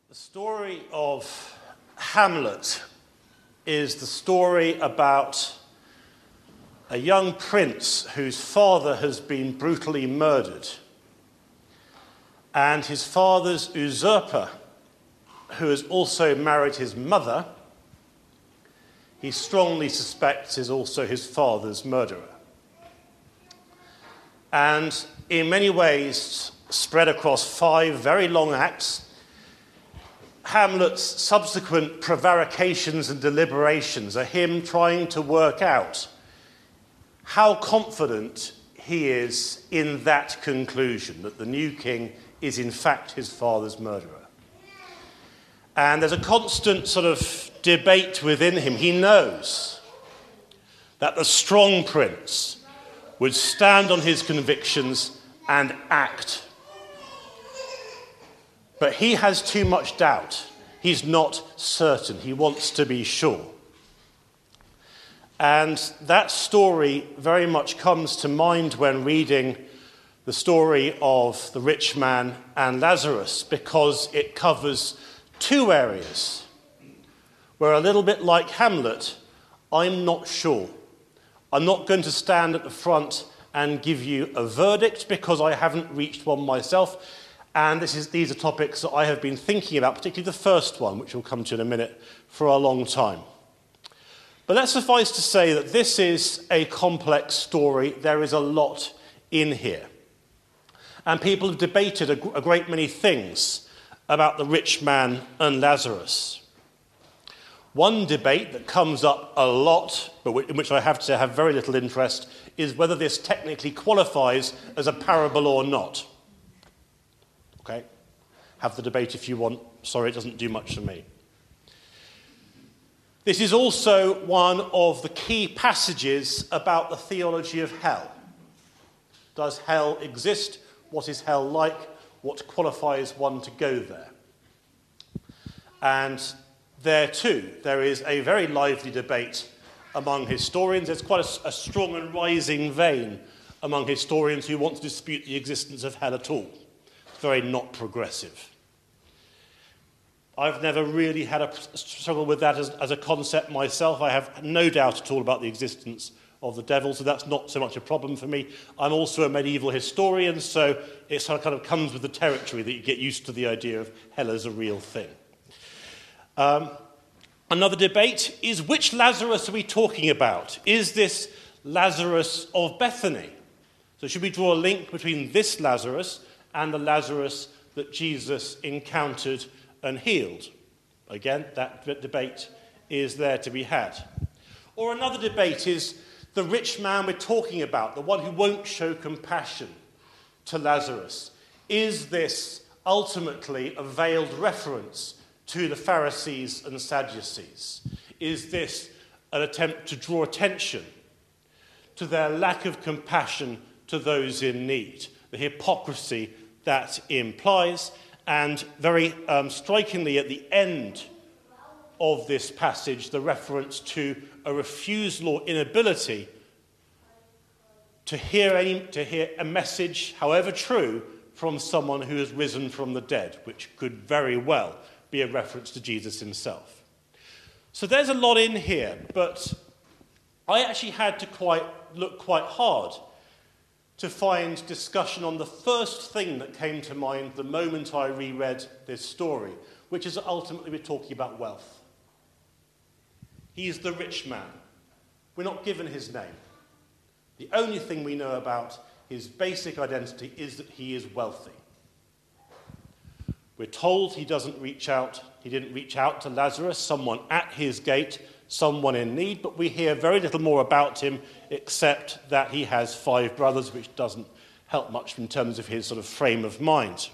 The story of Hamlet is the story about a young prince whose father has been brutally murdered, and his father's usurper, who has also married his mother, he strongly suspects is also his father's murderer. And in many ways, spread across 5 very long acts, Hamlet's subsequent prevarications and deliberations are him trying to work out how confident he is in that conclusion, that the new king is in fact his father's murderer. And there's a constant sort of debate within him. He knows that the strong prince would stand on his convictions and act. But he has too much doubt. He's not certain. He wants to be sure. And that story very much comes to mind when reading the story of the rich man and Lazarus, because it covers 2 areas where, a little bit like Hamlet, I'm not sure. I'm not going to stand at the front and give you a verdict because I haven't reached one myself. And these are topics that I have been thinking about, particularly the first one, which we'll come to in a minute, for a long time. But let's suffice to say that this is a complex story. There is a lot in here. And people have debated a great many things about the rich man and Lazarus. One debate that comes up a lot, but in which I have to say I have very little interest, is whether this technically qualifies as a parable or not. Okay? Have the debate if you want. Sorry, it doesn't do much for me. This is also one of the key passages about the theology of hell. Does hell exist? What is hell like? What qualifies one to go there? And there too, there is a very lively debate among historians. There's quite a strong and rising vein among historians who want to dispute the existence of hell at all. It's very not progressive. I've never really had a struggle with that as a concept myself. I have no doubt at all about the existence of the devil, so that's not so much a problem for me. I'm also a medieval historian, so it sort of kind of comes with the territory that you get used to the idea of hell as a real thing. Another debate is, which Lazarus are we talking about? Is this Lazarus of Bethany? So should we draw a link between this Lazarus and the Lazarus that Jesus encountered and healed? Again, that debate is there to be had. Or another debate is the rich man we're talking about, the one who won't show compassion to Lazarus. Is this ultimately a veiled reference to the Pharisees and Sadducees? Is this an attempt to draw attention to their lack of compassion to those in need, the hypocrisy that implies? And very strikingly at the end of this passage, the reference to a refusal or inability to hear a message, however true, from someone who has risen from the dead, which could very well be a reference to Jesus himself. So there's a lot in here, but I actually had to look quite hard to find discussion on the first thing that came to mind the moment I reread this story, which is ultimately we're talking about wealth. He's the rich man. We're not given his name. The only thing we know about his basic identity is that he is wealthy. We're told he didn't reach out to Lazarus, someone at his gate, someone in need, but we hear very little more about him except that he has 5 brothers, which doesn't help much in terms of his sort of frame of mind.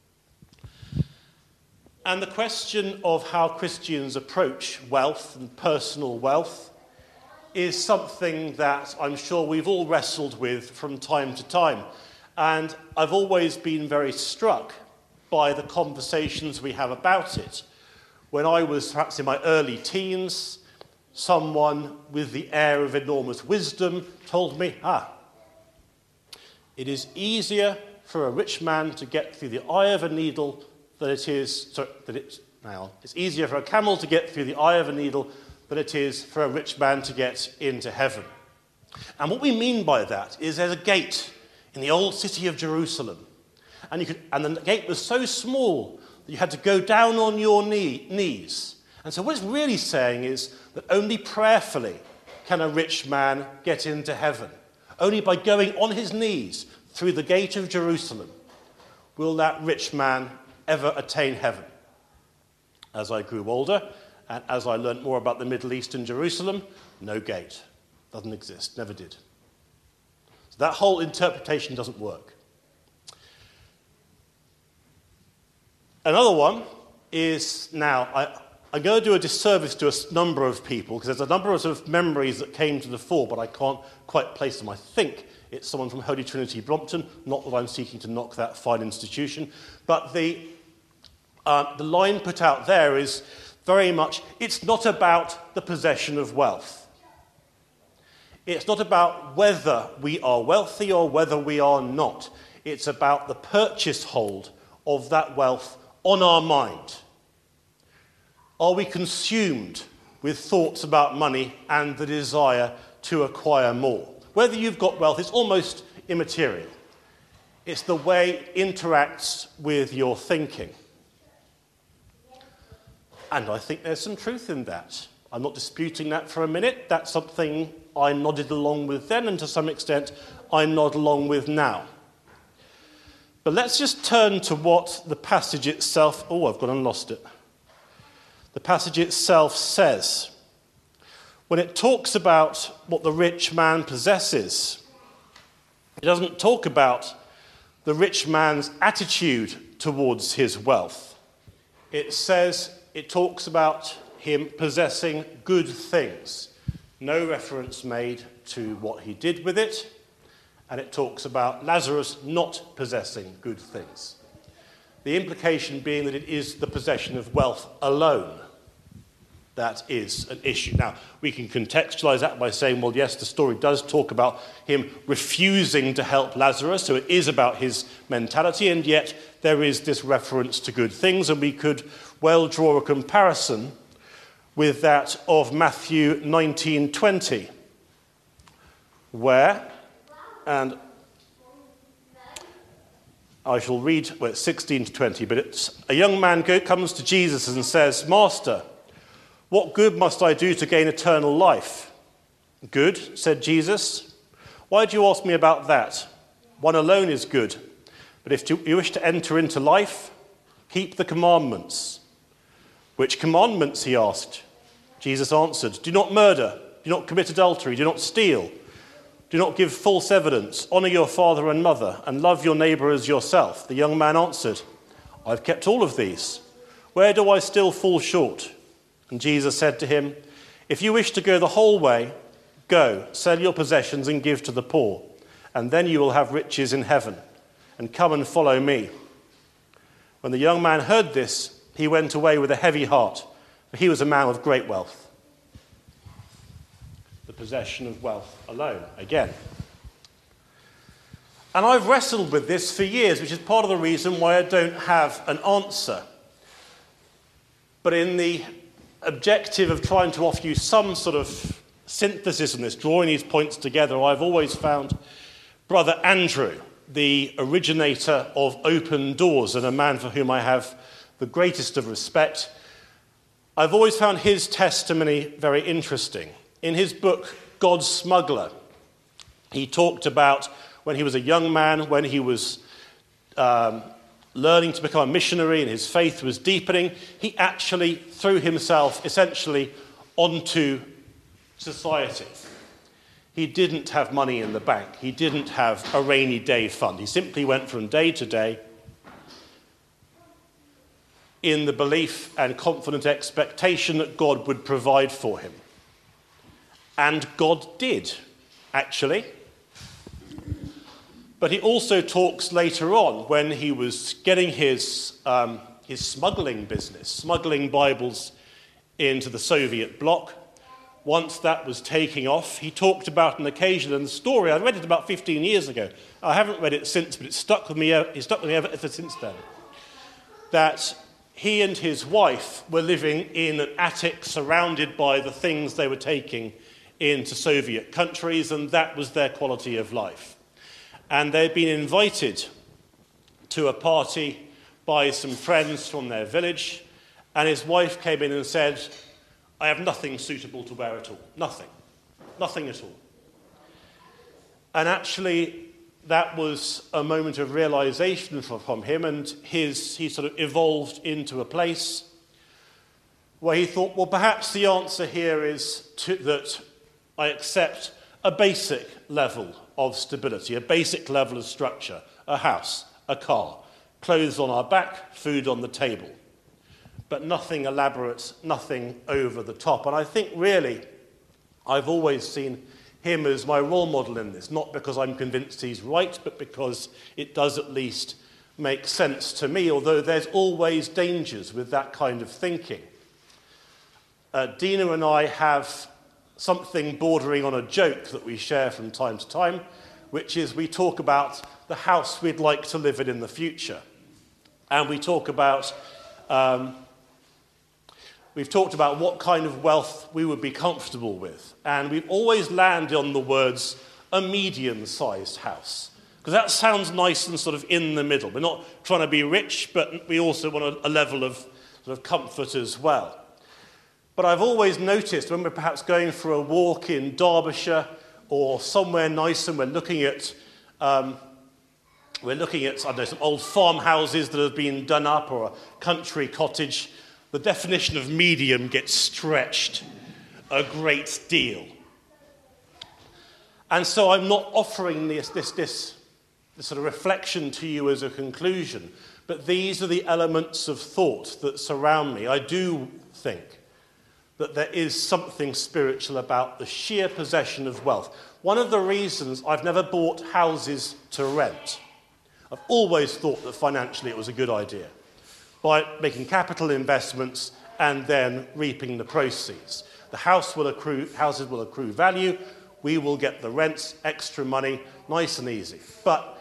And the question of how Christians approach wealth and personal wealth is something that I'm sure we've all wrestled with from time to time. And I've always been very struck by the conversations we have about it. When I was perhaps in my early teens, someone with the air of enormous wisdom told me, it is easier for a rich man to get through the eye of a needle that it is, sorry, that it's, now, it's easier for a camel to get through the eye of a needle than it is for a rich man to get into heaven. And what we mean by that is there's a gate in the old city of Jerusalem. And the gate was so small that you had to go down on your knees. And so what it's really saying is that only prayerfully can a rich man get into heaven. Only by going on his knees through the gate of Jerusalem will that rich man ever attain heaven. As I grew older, and as I learnt more about the Middle East and Jerusalem, no gate. Doesn't exist, never did. So that whole interpretation doesn't work. Another one is, now, I'm going to do a disservice to a number of people, because there's a number of sort of memories that came to the fore, but I can't quite place them. I think it's someone from Holy Trinity Brompton, not that I'm seeking to knock that fine institution, but the line put out there is very much, it's not about the possession of wealth. It's not about whether we are wealthy or whether we are not. It's about the purchase hold of that wealth on our mind. Are we consumed with thoughts about money and the desire to acquire more? Whether you've got wealth, it's almost immaterial. It's the way it interacts with your thinking. And I think there's some truth in that. I'm not disputing that for a minute. That's something I nodded along with then, and to some extent I nod along with now. But let's just turn to what the passage itself... Oh, I've gone and lost it. The passage itself says. When it talks about what the rich man possesses, it doesn't talk about the rich man's attitude towards his wealth. It talks about him possessing good things. No reference made to what he did with it. And it talks about Lazarus not possessing good things. The implication being that it is the possession of wealth alone that is an issue. Now, we can contextualize that by saying, well, yes, the story does talk about him refusing to help Lazarus, so it is about his mentality, and yet there is this reference to good things, and we could well draw a comparison with that of Matthew 19:20, where, and I shall read, well, it's 16 to 20, but it's a young man comes to Jesus and says, "Master, what good must I do to gain eternal life?" "Good," said Jesus. "Why do you ask me about that? One alone is good. But if you wish to enter into life, keep the commandments." "Which commandments?" he asked. Jesus answered, "Do not murder, do not commit adultery, do not steal, do not give false evidence, honor your father and mother, and love your neighbor as yourself." The young man answered, "I've kept all of these. Where do I still fall short?" And Jesus said to him, "If you wish to go the whole way, go, sell your possessions and give to the poor, and then you will have riches in heaven. And come and follow me." When the young man heard this, he went away with a heavy heart, for he was a man of great wealth. The possession of wealth alone, again. And I've wrestled with this for years, which is part of the reason why I don't have an answer. But in the objective of trying to offer you some sort of synthesis on this, drawing these points together, I've always found Brother Andrew, the originator of Open Doors, and a man for whom I have the greatest of respect. I've always found his testimony very interesting. In his book, God's Smuggler, he talked about when he was a young man, when he was learning to become a missionary and his faith was deepening, he actually threw himself essentially onto society. He didn't have money in the bank. He didn't have a rainy day fund. He simply went from day to day in the belief and confident expectation that God would provide for him. And God did, actually. But he also talks later on when he was getting his smuggling business, smuggling Bibles into the Soviet bloc. Once that was taking off, he talked about an occasion and the story. I read it about 15 years ago. I haven't read it since, but it stuck with me ever since then. that he and his wife were living in an attic surrounded by the things they were taking into Soviet countries, and that was their quality of life. And they'd been invited to a party by some friends from their village, and his wife came in and said, "I have nothing suitable to wear at all. Nothing. Nothing at all." And actually, that was a moment of realization from him, and he sort of evolved into a place where he thought, well, perhaps the answer here is that I accept a basic level of stability, a basic level of structure, a house, a car, clothes on our back, food on the table, but nothing elaborate, nothing over the top. And I think really I've always seen him as my role model in this, not because I'm convinced he's right, but because it does at least make sense to me, although there's always dangers with that kind of thinking. Dina and I have something bordering on a joke that we share from time to time, which is we talk about the house we'd like to live in the future. And we talk about, we've talked about what kind of wealth we would be comfortable with. And we've always landed on the words, a medium-sized house. Because that sounds nice and sort of in the middle. We're not trying to be rich, but we also want a level of sort of comfort as well. But I've always noticed when we're perhaps going for a walk in Derbyshire or somewhere nice and we're looking at I don't know, some old farmhouses that have been done up or a country cottage, the definition of medium gets stretched a great deal. And so I'm not offering this sort of reflection to you as a conclusion, but these are the elements of thought that surround me. I do think that there is something spiritual about the sheer possession of wealth. One of the reasons I've never bought houses to rent, I've always thought that financially it was a good idea, by making capital investments and then reaping the proceeds. The houses will accrue value, we will get the rents, extra money, nice and easy. But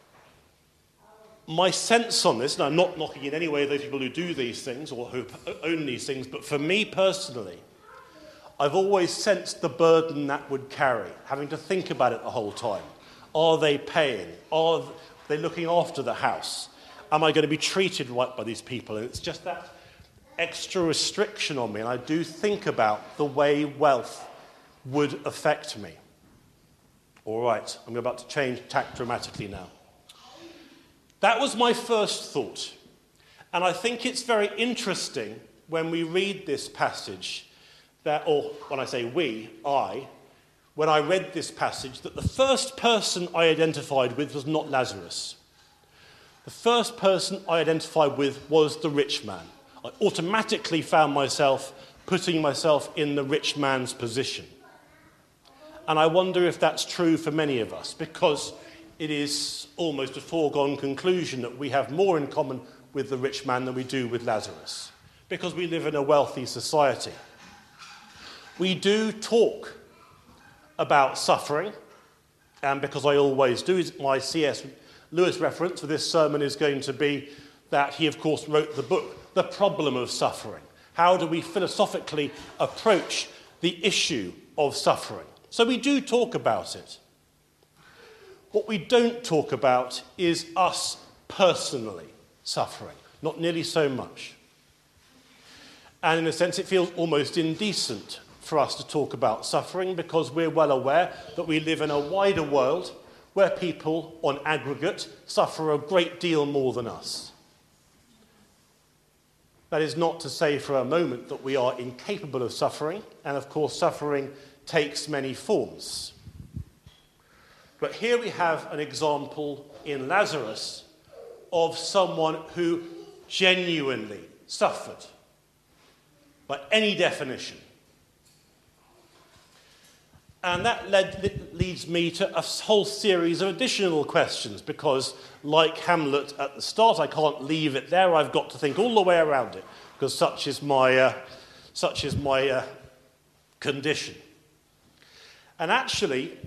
my sense on this, and I'm not knocking in any way those people who do these things or who own these things, but for me personally, I've always sensed the burden that would carry, having to think about it the whole time. Are they paying? Are they looking after the house? Am I going to be treated right by these people? And it's just that extra restriction on me, and I do think about the way wealth would affect me. All right, I'm about to change tack dramatically now. That was my first thought. And I think it's very interesting when we read this passage, or when I say we, when I read this passage, that the first person I identified with was not Lazarus. The first person I identified with was the rich man. I automatically found myself putting myself in the rich man's position. And I wonder if that's true for many of us, because it is almost a foregone conclusion that we have more in common with the rich man than we do with Lazarus, because we live in a wealthy society. We do talk about suffering, and because I always do, my C.S. Lewis reference for this sermon is going to be that he, of course, wrote the book, The Problem of Suffering. How do we philosophically approach the issue of suffering? So we do talk about it. What we don't talk about is us personally suffering, not nearly so much. And in a sense, it feels almost indecent for us to talk about suffering because we're well aware that we live in a wider world where people, on aggregate, suffer a great deal more than us. That is not to say for a moment that we are incapable of suffering, and of course suffering takes many forms. But here we have an example in Lazarus of someone who genuinely suffered, by any definition. And that leads me to a whole series of additional questions, because like Hamlet at the start, I can't leave it there. I've got to think all the way around it, because such is my condition. And actually,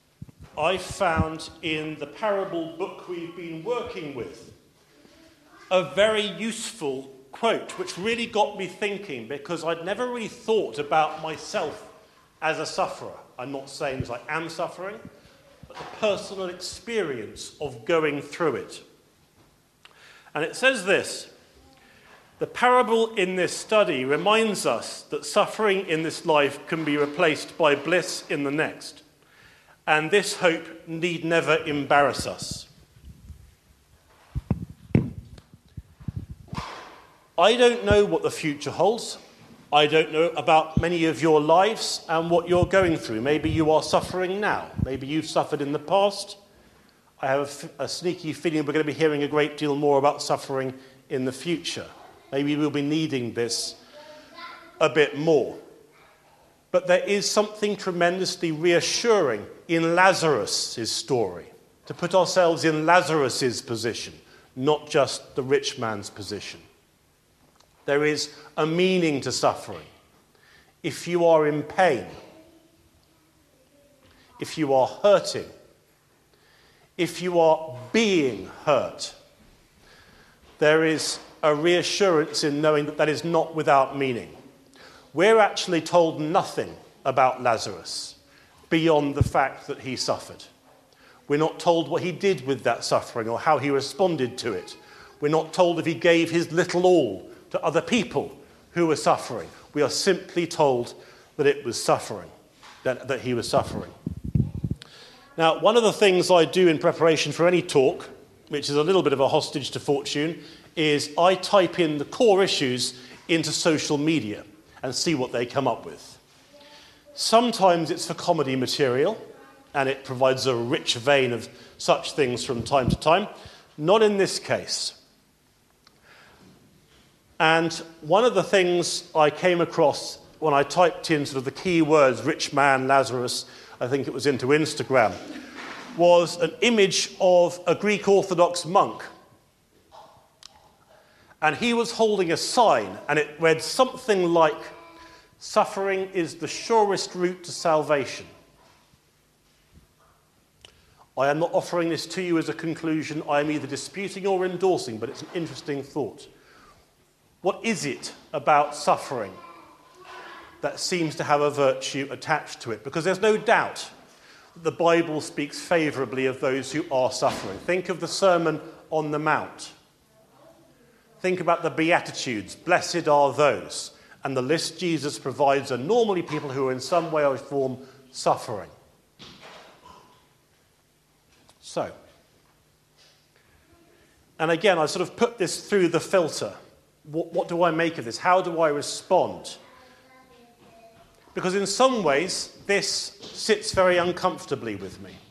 I found in the parable book we've been working with a very useful quote, which really got me thinking, because I'd never really thought about myself as a sufferer. I'm not saying that I am suffering, but the personal experience of going through it. And it says this: the parable in this study reminds us that suffering in this life can be replaced by bliss in the next, and this hope need never embarrass us. I don't know what the future holds. I don't know about many of your lives and what you're going through. Maybe you are suffering now. Maybe you've suffered in the past. I have a sneaky feeling we're going to be hearing a great deal more about suffering in the future. Maybe we'll be needing this a bit more. But there is something tremendously reassuring in Lazarus' story, to put ourselves in Lazarus' position, not just the rich man's position. There is a meaning to suffering. If you are in pain, if you are hurting, if you are being hurt, there is a reassurance in knowing that that is not without meaning. We're actually told nothing about Lazarus beyond the fact that he suffered. We're not told what he did with that suffering or how he responded to it. We're not told if he gave his little all to other people who were suffering. We are simply told that it was suffering, that he was suffering. Now, one of the things I do in preparation for any talk, which is a little bit of a hostage to fortune, is I type in the core issues into social media and see what they come up with. Sometimes it's for comedy material, and it provides a rich vein of such things from time to time. Not in this case. And one of the things I came across when I typed in sort of the key words, rich man, Lazarus, I think it was into Instagram, was an image of a Greek Orthodox monk. And he was holding a sign, and it read something like, "Suffering is the surest route to salvation." I am not offering this to you as a conclusion. I am either disputing or endorsing, but it's an interesting thought. What is it about suffering that seems to have a virtue attached to it? Because there's no doubt that the Bible speaks favourably of those who are suffering. Think of the Sermon on the Mount. Think about the Beatitudes. Blessed are those. And the list Jesus provides are normally people who are in some way or form suffering. So, and again, I sort of put this through the filter. What do I make of this? How do I respond? Because in some ways, this sits very uncomfortably with me.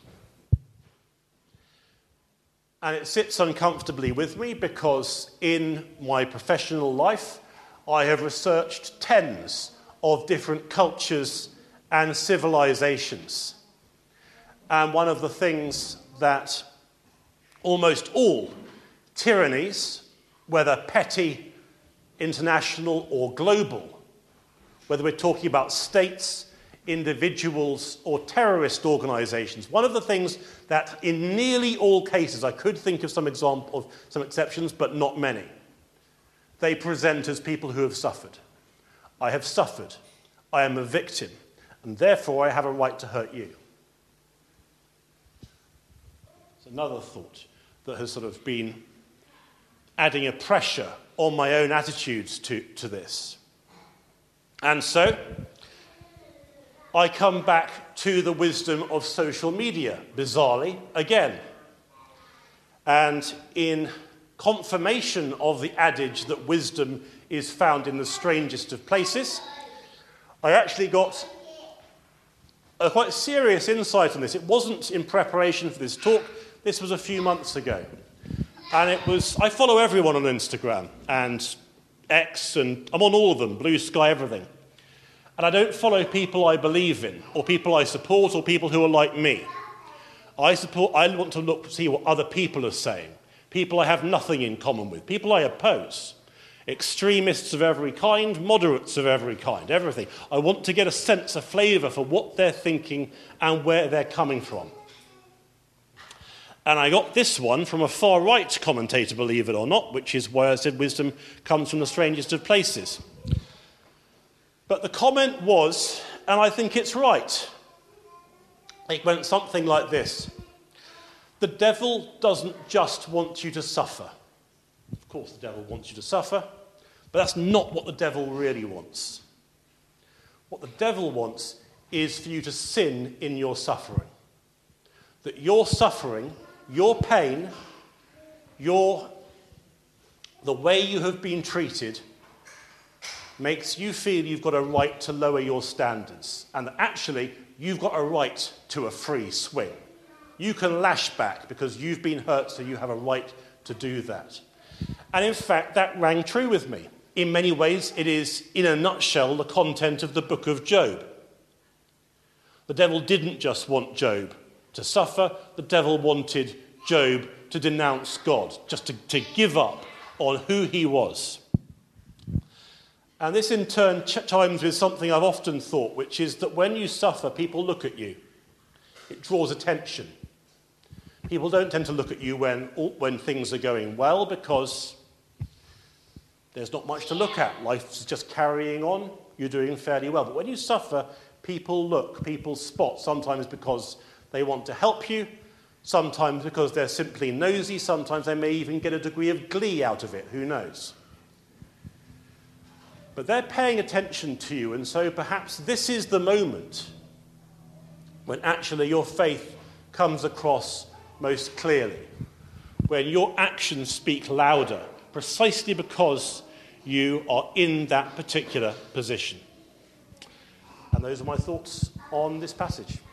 And it sits uncomfortably with me because in my professional life, I have researched tens of different cultures and civilizations. And one of the things that almost all tyrannies, whether petty, international or global, whether we're talking about states, individuals or terrorist organizations, one of the things that in nearly all cases, I could think of some exceptions, but not many, they present as people who have suffered. I have suffered. I am a victim, and therefore I have a right to hurt you. It's another thought that has sort of been adding a pressure on my own attitudes to this. And so, I come back to the wisdom of social media, bizarrely, again. And in confirmation of the adage that wisdom is found in the strangest of places, I actually got a quite serious insight on this. It wasn't in preparation for this talk. This was a few months ago. And it was, I follow everyone on Instagram and X, and I'm on all of them, Blue Sky, everything. And I don't follow people I believe in, or people I support, or people who are like me. I want to see what other people are saying. People I have nothing in common with. People I oppose. Extremists of every kind, moderates of every kind, everything. I want to get a sense, a flavour for what they're thinking and where they're coming from. And I got this one from a far-right commentator, believe it or not, which is why I said wisdom comes from the strangest of places. But the comment was, and I think it's right, it went something like this: the devil doesn't just want you to suffer. Of course, the devil wants you to suffer, but that's not what the devil really wants. What the devil wants is for you to sin in your suffering. That your suffering, your pain, the way you have been treated makes you feel you've got a right to lower your standards, and that actually you've got a right to a free swing. You can lash back because you've been hurt, so you have a right to do that. And in fact, that rang true with me. In many ways, it is, in a nutshell, the content of the book of Job. The devil didn't just want Job to suffer. The devil wanted Job to denounce God, just to give up on who he was. And this in turn chimes with something I've often thought, which is that when you suffer, people look at you. It draws attention. People don't tend to look at you when things are going well, because there's not much to look at. Life is just carrying on. You're doing fairly well. But when you suffer, people look, people spot, sometimes because they want to help you, sometimes because they're simply nosy, sometimes they may even get a degree of glee out of it, who knows. But they're paying attention to you, and so perhaps this is the moment when actually your faith comes across most clearly, when your actions speak louder, precisely because you are in that particular position. And those are my thoughts on this passage.